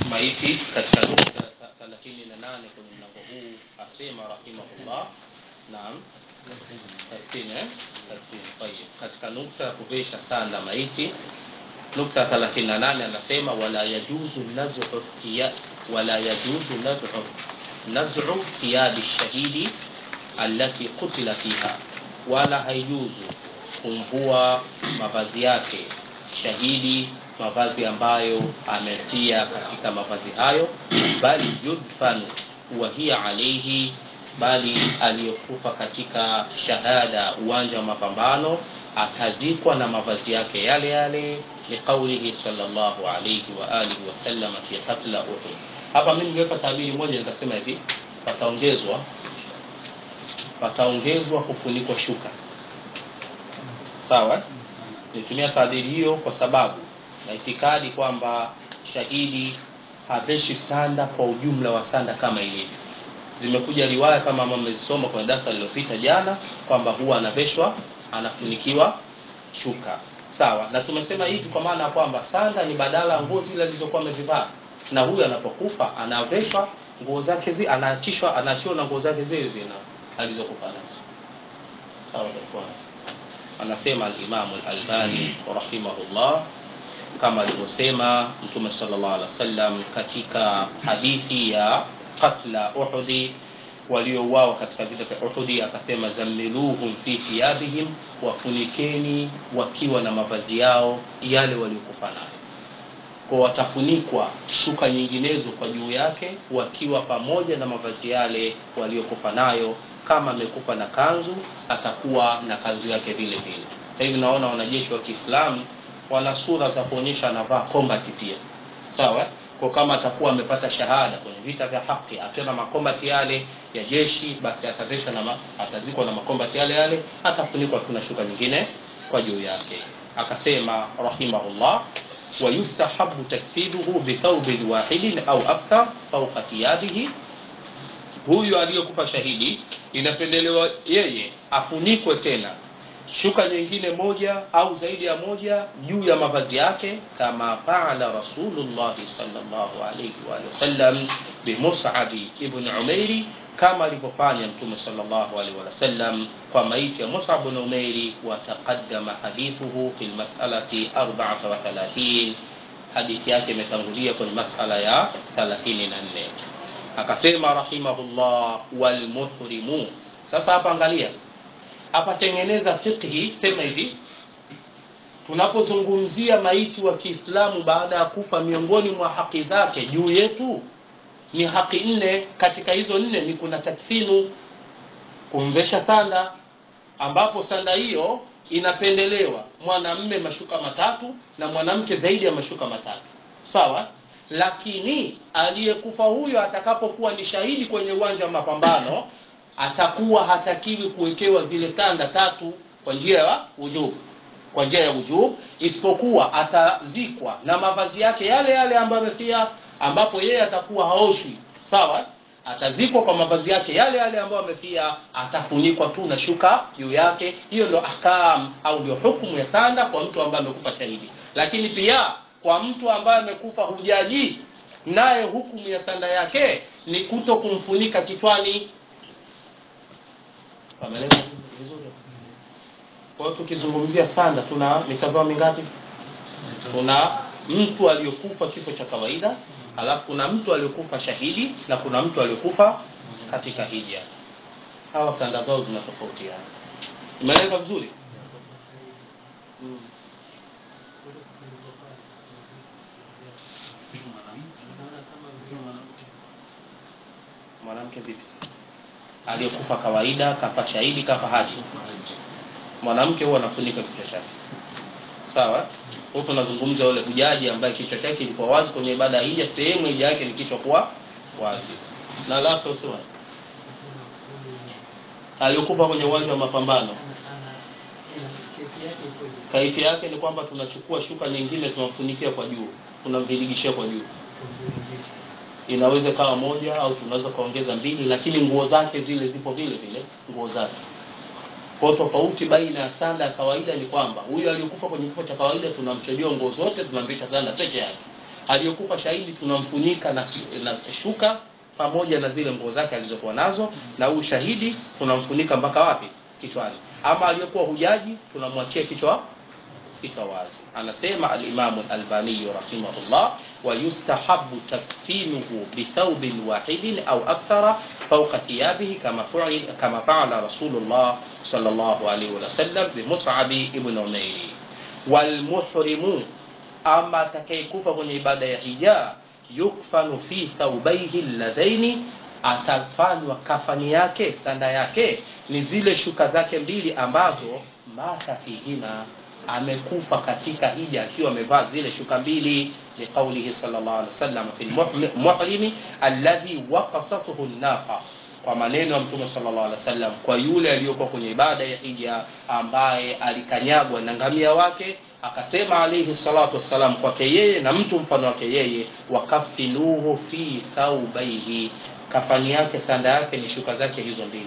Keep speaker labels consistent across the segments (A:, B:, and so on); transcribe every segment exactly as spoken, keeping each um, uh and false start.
A: maiti katika nukta thelathini na nane kwenye mlango huu asema rahimahullah. Naam, thelathini eh thelathini. Katika nukta ya kuvesha sanda maiti, nukta thelathini na nane anasema wala yajuzu naz'u ya wala yajuzu naz'u naz'u thiyab ash-shahidi allati qutila fiha, wala haijuzu kumvua mavazi yake shahidi, mavazi ambayo amefia katika mavazi hayo, bali yudfanu wa hiya alayhi, bali aliyokufa katika shahada uwanja wa mapambano akazikwa na mavazi yake yale yale, liqaulihi sallallahu alayhi wa alihi wasallam fi qatl Uhud. Hapa mimi nimeweka tabiri moja nikasema hivi, pataongezwa pataongezwa kufunikwa shuka. Sawa? Nitumia tabiri hiyo kwa sababu na itikadi kwamba shahidi haveshi sanda kwa ujumla wa sanda kama ilivyo. Zimekuja riwaya kama mmesoma kwa darasa lililopita jana kwamba huwa anaveshwa, anafunikiwa shuka. Sawa? Na tumesema hivi kwa maana kwamba sanda ni badala nguo zile zilizokuwa amezivaa, na huyu anapokufa anaveshwa nguo zake zile, anaachishwa anaachiwa na nguo zake zile zile alizokufa nazo. Sawa kwa anasema al-Imam al-Albani rahimahullah, kama alivyosema Mtume sallallahu alaihi wasallam katika hadithi ya qatla Uhud, waliouawa katika vita vya Uhud, akasema zamiluhum fi thiyabihim, wafunikeni wakiwa na mavazi yao yale waliokufa nayo. Kwa watafunikwa shuka nyinginezo kwa juu yake wakiwa pamoja na mavazi yale waliokufa nayo. Kama amekufa na kanzu, atakuwa na kanzu yake vile vile. Sasa hivi naona wanajeshi wa Kiislamu wana sura za kuonyesha anavaa combat pia. Sawa? Kwa kama atakuwa amepata shahada kwenye vita vya haki, akiwa na makombati yale ya jeshi, basi ataveshwa na ma, atazikwa na makombati yale yale, atafunikwa kuna shuka nyingine kwa juu yake. Akasema rahimahullah, wa yustahabbu takfiduhu bi thawbin wahidin au akthar fawqa thiyabihi. Huyu aliyokufa shahidi inapendelewa yeye afunikwe tena shuka nyingine moja au zaidi ya moja juu ya mavazi yake, kama faala Rasulullah sallallahu alayhi wa sallam bi Mus'ab ibn Umair, kama alivyofanya Mtume sallallahu alayhi wa sallam kwa maiti ya Mus'ab ibn Umair. Wa taqaddama hadithuhu fil mas'alati arba'ah wa thalathin, hadithi yake imetangulia kwenye masala ya thelathini na nne. Akasema rahimahullah wal muhrimu. Sasa hapa angalia, hapa tengeneza fiqhi, sema hivi, tunapozungumzia maiti wa Kiislamu baada ya kufa, miongoni mwa haki zake juu yetu ni haki nne. Katika hizo nne ni kuna takfinu, kumvesha sanda, ambapo sanda hiyo inapendelewa mwanamume mashuka matatu na mwanamke zaidi ya mashuka matatu. Sawa? Lakini aliyekufa huyo atakapokuwa ni shahidi kwenye uwanja wa mapambano, atakuwa hatakiwi kuwekewa zile sanda tatu kwa njia ya wujub, kwa njia ya wujub, isipokuwa atazikwa na mavazi yake yale yale ambayo amefia, ambapo yeye atakuwa haoshwi. Sawa? Atazikwa kwa mavazi yake yale yale ambayo amefia, atafunikwa tu na shuka juu yake. Hiyo ndio ahkam au ndio hukumu ya sanda kwa mtu ambaye amekufa shahidi. Lakini pia kwa mtu ambaye amekufa hujaji, naye hukumu ya sanda yake ni kuto kumfunika kichwani. Pameleka vizuri. Kwa hiyo tukizungumzia sanda tuna mitazamo mingapi? Kuna mtu aliyokufa kifo cha kawaida, alafu kuna mtu aliyokufa shahidi, na kuna mtu aliyokufa katika hija. Hawa sanda zao zinatofautiana. Imeeleweka vizuri? Hmm. Mwanamke vipi sasa? Aliyokufa kawaida, kafa shahidi, kafa haji. Mwanamke huwa anafunika kichwa chake. Sawa? Huko tunazungumza yule hujaji ambaye kichwa chake kilikuwa wazi kwenye ibada hija, sehemu hija yake ni kichwa kwa wazi. Na lafu sio. Aliyokufa kwenye uwanja wa mapambano, kaifi yake ni kwamba tunachukua shuka nyingine tunamfunikia kwa juu, tunamviligishia kwa juu. Inaweza kawa moja au tunaweza kaongeza mbili, lakini nguo zake zile zipo vile vile nguo zake. Kwa tofauti baina ya sanda ya kawaida ni kwamba huyu aliyokufa kwenye kifo cha kawaida tunamchojoa nguo zote, tunamvisha sanda peke yake. aliyokufa shahidi tunamfunika na, na shuka pamoja na zile nguo zake alizokuwa nazo, na huyu shahidi tunamfunika mpaka wapi? Kichwani. Ama aliyokuwa hujaji tunamwachia kichwa kichwa wazi. Anasema al-Imam al-Albani rahimahullah, wa yustahabbu takfinuhu bi thawbin wahidin au akthara fawqa thiyabihi kama fa'ala kama fa'ala Rasulullah sallallahu alayhi wa sallam bi Mus'ab ibn Umayr. Wal muhrimu, ama atakayekufa kwenye ibada ya hija, yukfanu fi thawbayhi alladhaini, atafanywa kafani yake, sanda yake ni zile shuka zake mbili ambazo mata fihima, amekufa katika hija akiwa amevaa zile shuka mbili, liqaulihi sallallahu alaihi wasallam fil muhrimi alladhi waqasathu an-naqa, kwa maneno ya Mtume sallallahu alaihi wasallam kwa yule aliyokuwa kwenye ibada ya hija ambaye alikanyagwa na ngamia wake, akasema alayhi salatu wassalam kwake yeye na mtu mfano wake yeye, wakafinuhu fi thawbayhi, kafani yake sanda yake ni shuka zake hizo mbili.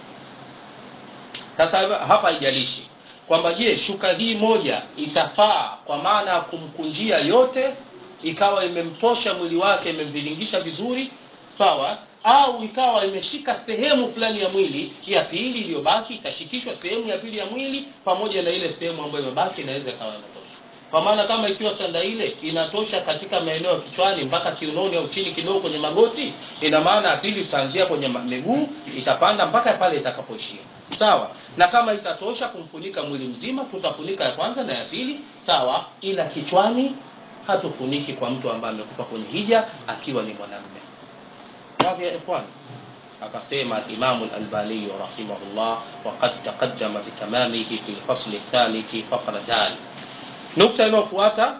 A: Sasa hapa haijalishi kwamba je, shuka hii moja itafaa kwa maana ya kumkunjia yote ikawa imemtosha mwili wake, imemvilingisha vizuri, sawa, au ikawa imeshika sehemu fulani ya mwili, ya pili iliyobaki itashikishwa sehemu ya pili ya mwili pamoja na ile sehemu ambayo imebaki inaweza kawa inatosha. Kwa maana kama ikiwa sanda ile inatosha katika maeneo ya kichwani mpaka kiunoni au chini kidogo kwenye magoti, ina maana ya pili tutaanzia kwenye miguu itapanda mpaka pale itakapoishia. Sawa? Na kama itatosha kumfunika mwili mzima, tutafunika ya kwanza na ya pili, sawa, ila kichwani hatufuniki kwa mtu ambaye amekufa kwenye hija akiwa ni mwanamume. Wapi ya ikhwan? Akasema Imam al-Albani rahimahullah, wa qad taqaddama bi tamamihi fi al-fasl ath-thalith faqra dal. Nukta inayofuata,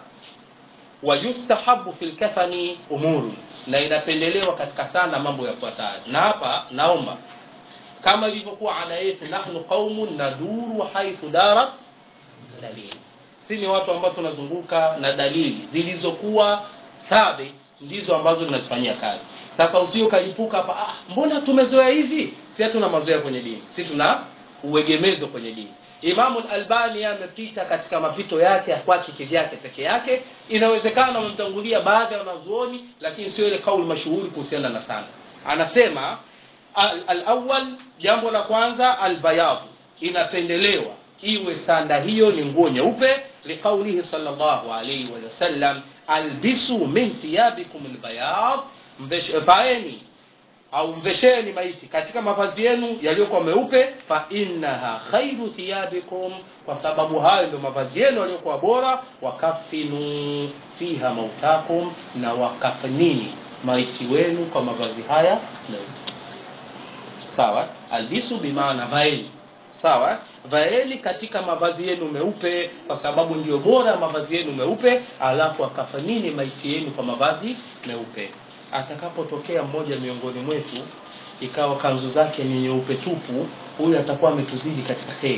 A: wa yustahabu fil kafani umuru, na inapendelewa katika sana mambo yafuatayo. Na hapa naomba kama ilivyokuwa ada yetu, nahnu qaumun naduru haythu darat dalil, si ni watu ambao tunazunguka na dalili zilizokuwa thabit ndizo ambazo tunazifanyia kazi. Sasa usio kalipuka hapa, ah, mbona tumezoea hivi? Si hatuna mazoea kwenye dini, si tuna uegemezo kwenye dini. Imam al-Albani amepita katika mapito yake kwa kivyake peke yake, inawezekana umemtangulia baadhi ya wanazuoni, lakini sio ile kauli mashuhuri kuhusiana na sana. Anasema al-awwal, jambo la kwanza, al-bayad, inapendelewa iwe sanda hiyo ni nguo nyeupe, liqaulihi sallallahu alayhi wa sallam, albisu min thiyabikum al-bayad, mvesheni au mvesheni maiti katika mavazi yenu yaliyokuwa meupe, fa innaha khairu thiyabikum, kwa sababu hayo ndio mavazi yenu yaliyokuwa bora, wakafinu fiha mautakum, na wakafanini maiti wenu kwa mavazi haya meupe. Sawa? Albisu bimaana vaeni, sawa, vaeni katika mavazi yenu meupe kwa sababu ndio bora mavazi yenu meupe, alafu wakafanini maiti yenu kwa mavazi meupe. Atakapotokea mmoja miongoni mwetu ikawa kanzu zake ni nyeupe tupu, huyu atakuwa ametuzidi katika kheri,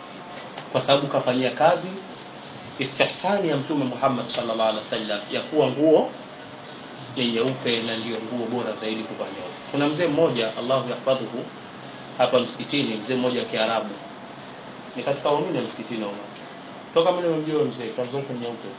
A: kwa sababu kafanyia kazi istihsani ya Mtume Muhammad sallallahu alaihi wasallam ya kuwa nguo ni nyeupe na ndio nguo bora zaidi kuvaliwa. Kuna mzee mmoja Allahu yahfadhuhu hapa msikitini, mzee mmoja wa Kiarabu, ni katika waumini msikitini huko. Toka mimi nimemjua mzee, kanzu zake nyeupe,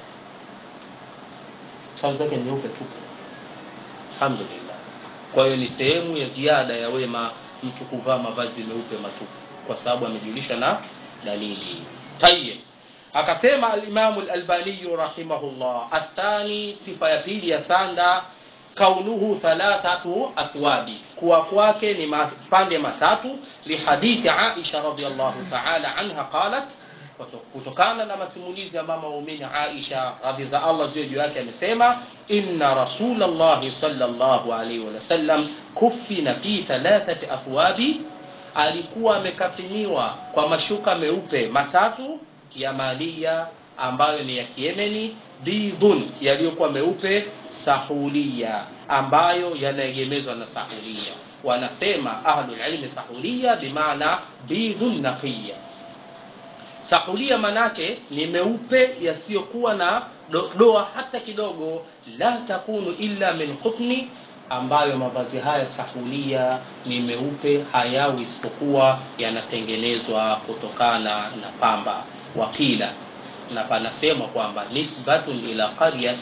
A: kanzu zake nyeupe tupu. Alhamdulillah. Kwa hiyo ni sehemu ya ziada ya wema mtu kuvaa mavazi meupe matupu, kwa sababu amejulisha na dalili. Tayyib. Akasema al-Imam al-Albani rahimahullah, athani, sifa ya pili ya sanda, kaunuhu thalathatu athwabi, kuwa kwake ni mapande matatu, li hadithi Aisha radhiyallahu ta'ala anha qalat, kutokana na masimulizi ya mama muumini Aisha radhiya Allah ziwe juu yake, amesema inna rasulullah sallallahu alayhi wa sallam kufina fi thalathati athwabi, alikuwa amekafiniwa kwa mashuka meupe matatu ya malia ambayo ni ya Kiemeni, bidhun, yaliyokuwa meupe, sahulia ambayo yanaegemezwa na sahulia. Wanasema ahlul ilmi sahulia bimaana bidhun naqiya. Sahulia manake ni meupe yasiyokuwa na do, doa hata kidogo, la takunu illa min khutni, ambayo mavazi haya sahulia ni meupe, hayawi isipokuwa yanatengenezwa kutokana na pamba. Wakila, na panasema kwamba nisbatun ila qaryatin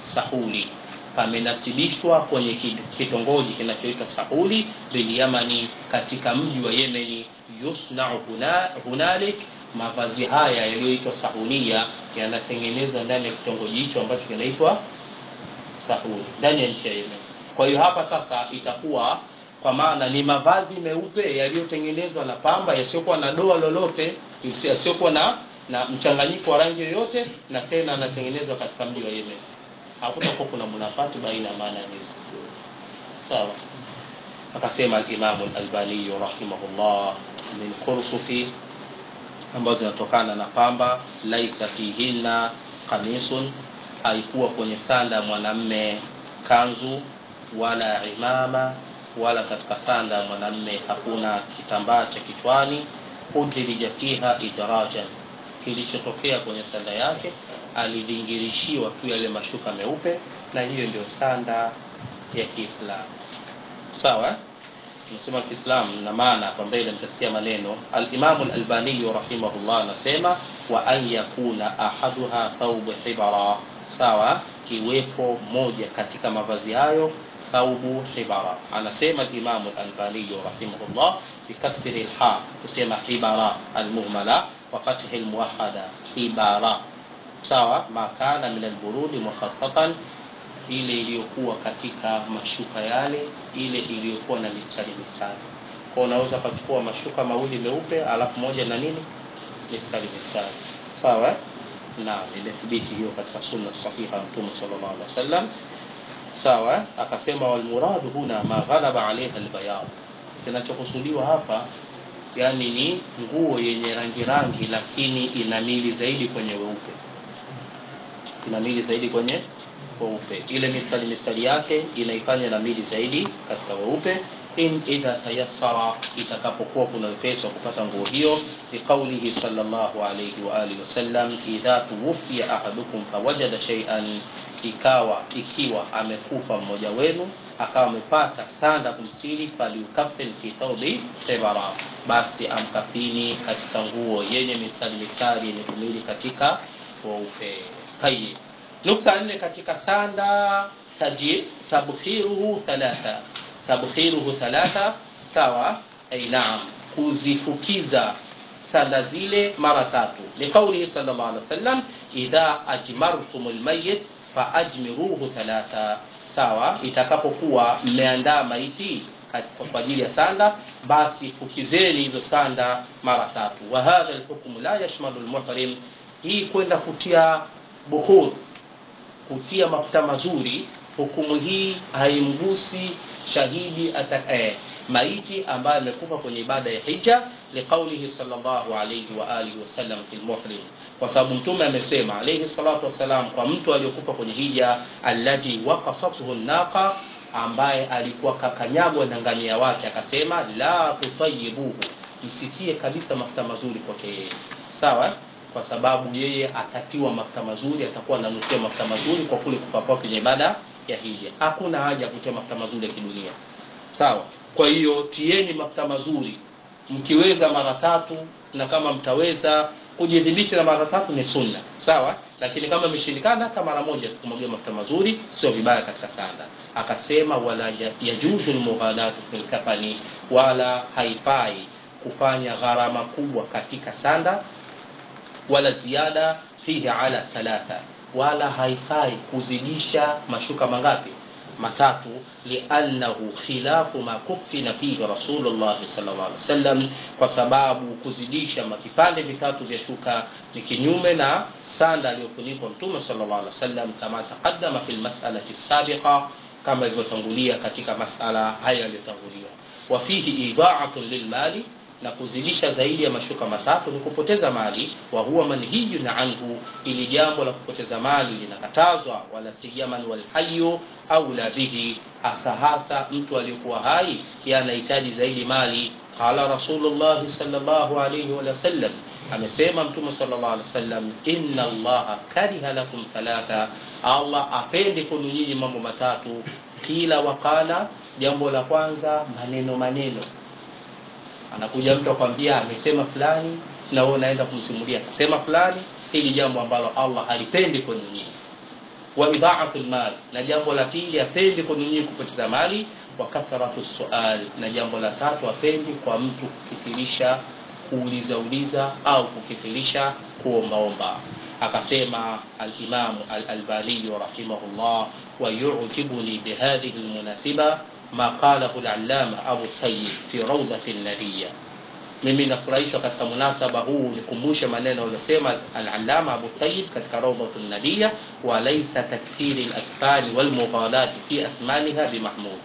A: Sahuli, pamenasibishwa kwenye kitongoji kinachoitwa Sahuli bil Yamani, katika mji wa Yemeni. Yusna'u hunalik, mavazi haya yaliyoitwa Sahulia yanatengenezwa ndani ya kitongoji hicho ambacho kinaitwa Sahuli, ndani ya nchi ya Yemen. Kwa hiyo hapa sasa itakuwa kwa maana ni mavazi meupe yaliyotengenezwa na pamba, yasiyokuwa na doa lolote, yasiyokuwa na na mchanganyiko wa rangi yoyote, na tena yanatengenezwa katika mji wa Yemen. Hakutakuwa kuna munafati baina ya maana hizi. Sawa. Akasema al-Imam al-Albani rahimahullah, min kursufi, ambazo zinatokana na pamba, laisa fihinna qamisun, haikuwa kwenye sanda mwanamme kanzu, wala imama, wala katika sanda mwanamme hakuna kitambaa cha kichwani. Udrija fiha idrajan, kilichotokea kwenye sanda yake alidingirishiwa tu yale mashuka meupe, na hiyo ndio sanda ya Kiislamu. Sawa. Tunasema Kiislamu na maana kwa mbele mtasikia maneno. Al-Imam al-Albani rahimahullah anasema wa an yakuna ahaduha thawb hibara, sawa, kiwepo moja katika mavazi hayo thawb hibara. Anasema al-Imam al-Albani rahimahullah bikasri al-ha, kusema hibara al-muhmala wa fathi al-muwahhada hibara, sawa, makana min al-burudi mukhaffafan, ile iliyokuwa katika mashuka yale, ile iliyokuwa na mistari mistari. Kwa unaweza kuchukua mashuka mawili meupe alafu moja na nini, mistari mistari, sawa. Na imethibiti hiyo katika sunna sahiha Mtume sallallahu alaihi wasallam, sawa. Akasema wal muradu huna ma ghalaba alayha al-bayad, kinachokusudiwa hapa yani ni nguo yenye rangi rangi lakini inamili zaidi kwenye weupe, inamili zaidi kwenye weupe, ile mistari mistari yake inaifanya na mili zaidi katika weupe. In idha tayassara, itakapokuwa kuna wepesi wa kupata nguo hiyo, bi qawlihi sallallahu alayhi wa alihi wasallam, idha tuwfiya ahadukum fawajada shay'an, ikawa ikiwa amekufa mmoja wenu akawa amepata sanda kumsiri, falyukaffin fi thawbi hibara, basi amkafini katika nguo yenye mistari mistari yenye kumili katika weupe. Tayyib. Nukta nne katika sanda, taji tabkhiruhu thalatha, tabkhiruhu thalatha, sawa. Ay naam, kuzifukiza sanda zile mara tatu. Liqauli sallallahu alaihi wasallam, idha ajmartumul mayyit fa ajmiruhu thalatha, sawa, itakapokuwa mmeandaa maiti kwa ajili ya sanda, basi fukizeni hizo sanda mara tatu. Wa hadha al-hukm la yashmalu al-muhrim, hii kwenda kutia bukhur, kutia mafuta mazuri, hukumu hii haimgusi shahidi atakaye maiti ambaye amekufa kwenye ibada ya hija, liqaulihi sallallahu alayhi wa alihi wasallam fil muhrim, kwa sababu mtume amesema alayhi salatu wasalam kwa mtu aliyokufa kwenye hija, alladhi waqasathu an-naqa, ambaye alikuwa kakanyagwa na ngamia wake, akasema la tutayibuhu, msitie kabisa mafuta mazuri kwake yeye, sawa, kwa sababu yeye atatiwa mafuta mazuri, atakuwa ananukia mafuta mazuri kwa kule kufa kwenye ibada ya hija. Hakuna haja kutia mafuta mazuri ya kidunia, sawa. Kwa hiyo tieni mafuta mazuri mkiweza mara tatu, na kama mtaweza kujidhibiti na mara tatu ni sunna, sawa. Lakini kama imeshindikana hata mara moja tukumwagia mafuta mazuri sio vibaya katika sanda. Akasema wala yajuzu al-mughalatu fil kafani, wala haifai kufanya gharama kubwa katika sanda, wala ziada fihi ala thalatha, wala haifai kuzidisha mashuka mangapi, matatu. Li'annahu khilafu ma kuffina fihi Rasulullah sallallahu alaihi wasallam, kwa sababu kuzidisha makipande vitatu vya shuka ni kinyume na sanda aliyofunikwa Mtume sallallahu alaihi wasallam, kama taqaddama fil mas'alati sabiqa, kama ilivyotangulia katika masala haya yaliyotangulia. Wa fihi idha'atun lilmali, na kuzidisha zaidi ya mashuka matatu ni kupoteza mali. Wa huwa manhiyun anhu, ili jambo la kupoteza mali linakatazwa. Wala siyaman wal hayyu au la bihi, asahasa mtu aliyokuwa hai yanahitaji zaidi mali. Qala Rasulullah sallallahu alayhi wa sallam, amesema Mtume sallallahu alayhi wasallam, inna Allaha kariha lakum thalatha, Allah apende kwenu nyinyi mambo matatu. Kila wakala, jambo la kwanza maneno maneno, anakuja mtu akwambia amesema fulani, na wewe unaenda kumsimulia akasema fulani, hili jambo ambalo Allah halipendi kwenu nyinyi. wa idha'atu al-mal, na jambo la pili apendi kununyi kupoteza mali, wa kathratu su'al, na jambo la tatu apendi kwa mtu kukithirisha kuuliza uliza au kukithirisha kuombaomba. Akasema al-Imam al-Albani rahimahullah, wa yu'jibuni bihadhihi al-munasiba ma qalahu al-allama Abu Tayyib fi rawdati an-nadiyya. Mimi nafurahishwa katika munasaba huu nikumbushe maneno aliyosema al-allama Abu Tayyib katika rawdati an-nadiyya, wa laysa takthir al-athfal wal mughalat fi athmaniha bi mahmud.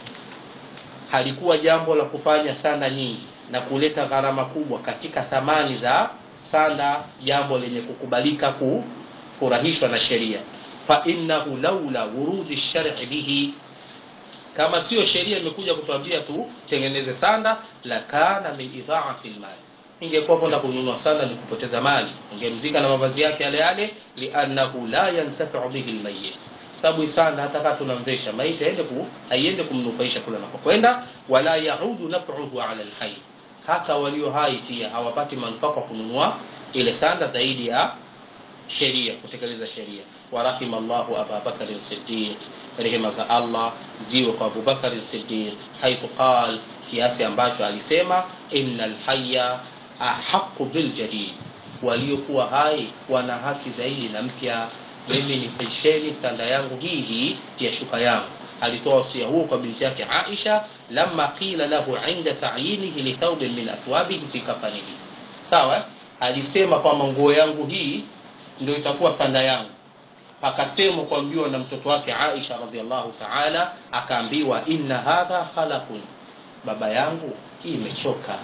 A: Halikuwa jambo la kufanya sanda nyingi na kuleta gharama kubwa katika thamani za sanda jambo lenye kukubalika kufurahishwa na sheria. Fa innahu laula wurudi ash-shar'i bihi, kama sio sheria imekuja kutuambia tu tengeneze sanda, la kana min idha'ati al-mal, ingekuwa kwenda kununua sanda ni kupoteza mali, ungemzika na mavazi yake yale yale, li'annahu la yantafi'u bihi al-mayyit, sababu sanda hata kama tunamvesha maiti aende ku aiende kumnufaisha kula na kwenda, wala yaudu naf'uhu 'ala al-hayy, hata walio hai pia hawapati manufaa kwa kununua ile sanda zaidi ya sheria, kutekeleza sheria. Wa rahimallahu Abu Bakr as-Siddiq, rehema za Allah ziwe kwa Abu Bakr as-Siddiq, haithu qal, kiasi ambacho alisema innal hayya ahqqu bil jadid, waliokuwa hai wana haki zaidi na mpya. Mimi nifesheni sanda yangu hii hii ya shuka yangu. Alitoa wasia huo kwa binti yake Aisha lamma qila lahu 'inda ta'yinihi li thawbin min athwabihi fi kafanihi. Sawa, alisema kwa nguo yangu hii ndio itakuwa sanda yangu. Akasema kuambiwa na mtoto wake Aisha radhiallahu ta'ala, akaambiwa inna hadha khalaqun, baba yangu hii imechoka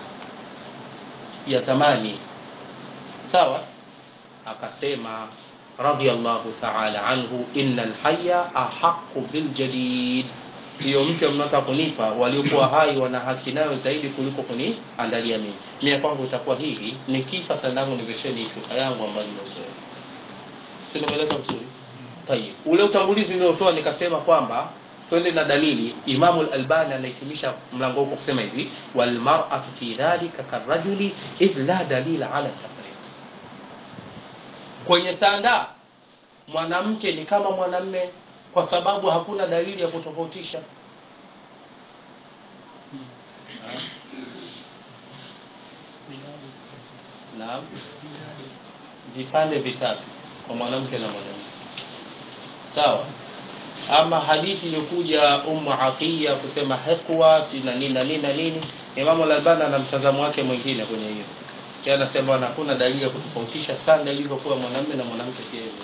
A: ya zamani. Sawa, akasema radiyallahu ta'ala anhu innal hayya ahaqqu bil jadid, hiyo mpya mnataka kunipa waliokuwa hai wana haki nayo zaidi kuliko kuniandalia mimi. Mimi kwangu itakuwa hii nikifa sandangu nivesheni shuka yangu ambayo nimezoea. Sio meleka vizuri? Tayeb, ule utangulizi niliotoa nikasema kwamba twende na dalili. Imam al-Albani anahitimisha mlango huu kusema hivi, wal mar'atu fi dhalika karajuli idh la dalila ala tafriq. Kwenye sanda mwanamke ni kama mwanamume kwa sababu hakuna dalili ya kutofautisha. Naam, vipande vitatu kwa mwanamke na mwanamume. Sawa. Ama hadithi iliyokuja Ummu Atiya kusema hekwa sina nini na nini na nini, Imam al-Albani ana mtazamo wake mwingine kwenye hiyo. Yeye anasema hakuna dalili ya kutofautisha sanda ilivyokuwa mwanamume na mwanamke pia hivyo.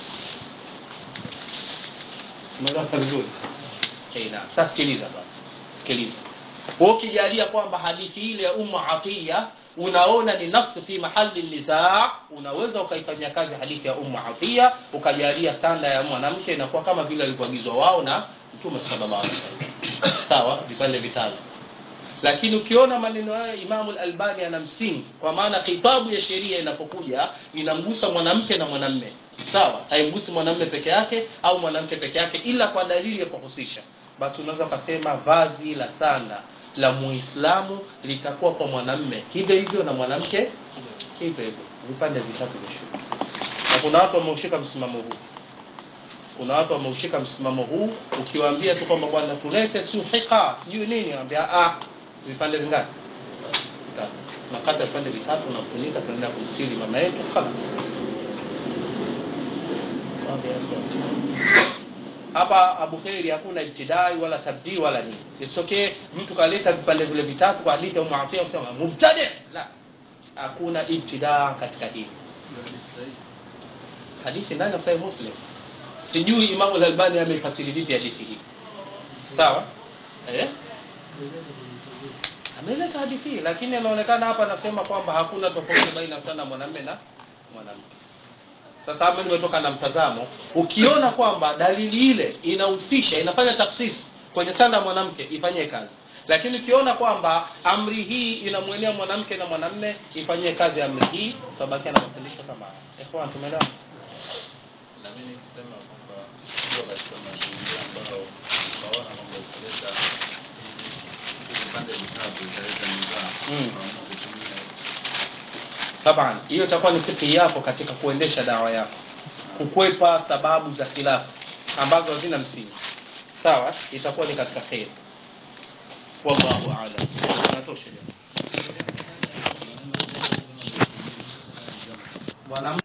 A: Umeelewa vizuri? Haina. Sasa sikiliza bwana. Sikiliza. Ukijalia kwamba hadithi ile ya Ummu Atiya unaona ni nafsi fi mahali nizaa, unaweza ukaifanyia kazi hadithi ya Ummu Atiya ukajalia sanda ya mwanamke inakuwa kama vile alivyoagizwa wao na Mtume sallallahu alaihi wasallam. Sawa, vipande vitano. Lakini ukiona maneno haya Imam al-Albani ana msingi, kwa maana kitabu ya sheria inapokuja inamgusa mwanamke na mwanamume. Sawa, haimgusi mwanamume peke yake au mwanamke peke yake ila kwa dalili ya kuhusisha. Basi unaweza kusema vazi la sanda la Muislamu litakuwa kwa mwanamume hivyo hivyo na mwanamke hivyo hivyo, vipande vitatu vya shuka. Na kuna watu wameushika msimamo huu. Kuna watu wameushika msimamo huu, ukiwaambia tu kwamba bwana tulete suhika sijui nini, anambia ah vipande vingapi? Vitatu. Nakata vipande vitatu na kufunika tunaenda kumstiri mama yetu kabisa. Hapa Abu Khairi hakuna ibtidai wala tabdi wala nini. Isitokee mtu kaleta vipande vile vitatu kwa hadithi ya Ummu Atiya kusema mubtadi. La. Hakuna ibtidaa katika hili. Hadithi ndani ya Sahih Muslim. Sijui Imam al-Albani amefasiri vipi hadithi hii. Sawa? Eh? Ameleta hadithi lakini inaonekana hapa anasema kwamba hakuna tofauti baina sana mwanamume na mwanamke. Sasa hapa nimetoka na mtazamo, ukiona kwamba dalili ile inahusisha inafanya tafsiri kwenye sanda mwanamke ifanyie kazi. Lakini ukiona kwamba amri hii inamwelea mwanamke na mwanamume ifanyie kazi amri hii, tabaki na mafundisho kama haya. Ikhwan, tumeelewa?
B: Na mimi nikisema kwamba sio katika mazingira ambayo tunaona mambo kuleta vipande vitatu italeta nidhamu kwa kutumia
A: Taban, hiyo itakuwa ni fikhi yako katika kuendesha dawa yako. Kukwepa sababu za khilafu. ambazo hazina msingi, sawa, itakuwa ni katika khair. Wallahu a'lam. Tunatosha. Bwana